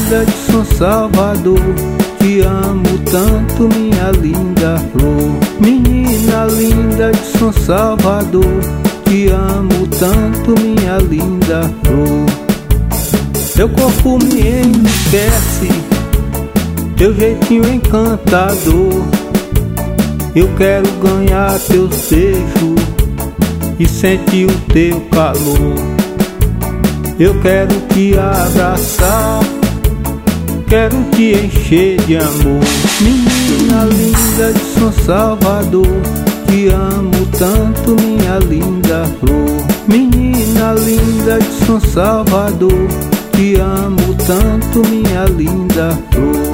linda de São Salvador, te amo tanto, minha linda flor. Menina linda de São Salvador, te amo tanto, minha linda flor. Teu corpo me enriquece, teu jeitinho encantador. Eu quero ganhar teu beijo e sentir o teu calor. Eu quero te abraçar, quero te encher de amor. Menina linda de São Salvador, te amo tanto, minha linda flor. Menina linda de São Salvador, te amo tanto, minha linda flor.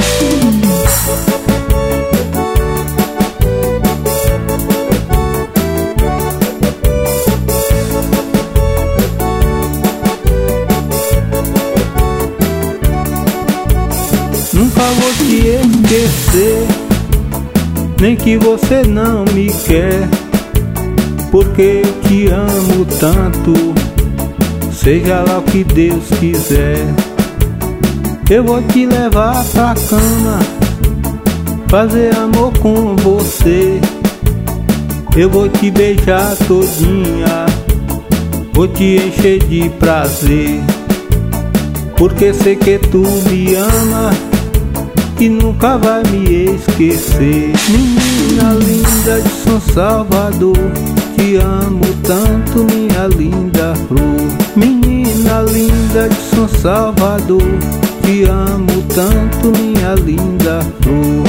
Nunca vou te esquecer, nem que você não me quer, porque eu te amo tanto, seja lá o que Deus quiser. Eu vou te levar pra cama, fazer amor com você. Eu vou te beijar todinha, vou te encher de prazer, porque sei que tu me ama e nunca vai me esquecer. Menina linda de São Salvador, te amo tanto, minha linda flor. Menina linda de São Salvador, te amo tanto, minha linda flor.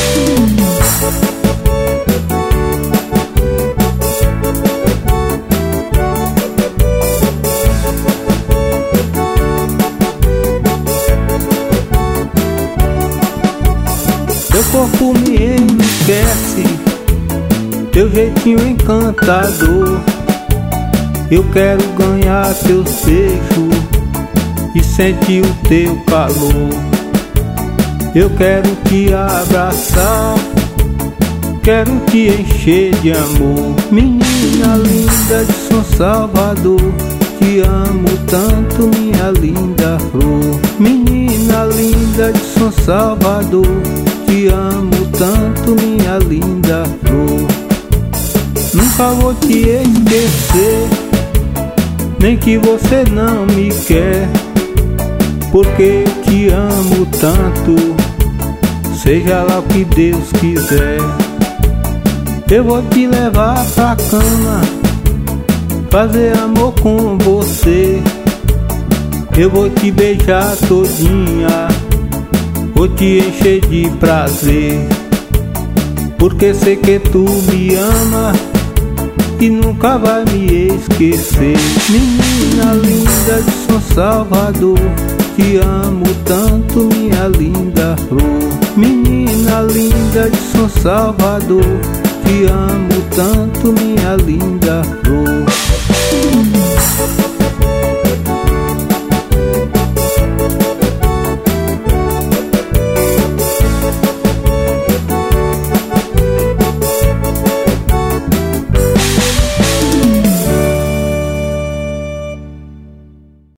Teu corpo me enriquece, teu jeitinho encantador. Eu quero ganhar teu beijo e sentir o teu calor. Eu quero te abraçar, quero te encher de amor. Menina linda de São Salvador, te amo tanto, minha linda flor. Menina linda de São Salvador, te amo tanto, minha linda flor. Nunca vou te esquecer, nem que você não me quer, porque eu te amo tanto, seja lá o que Deus quiser. Eu vou te levar pra cama, fazer amor com você. Eu vou te beijar todinha, vou te encher de prazer, porque sei que tu me ama e nunca vai me esquecer. Menina linda de São Salvador, te amo tanto, minha linda flor. Menina linda de São Salvador, te amo tanto, minha linda flor.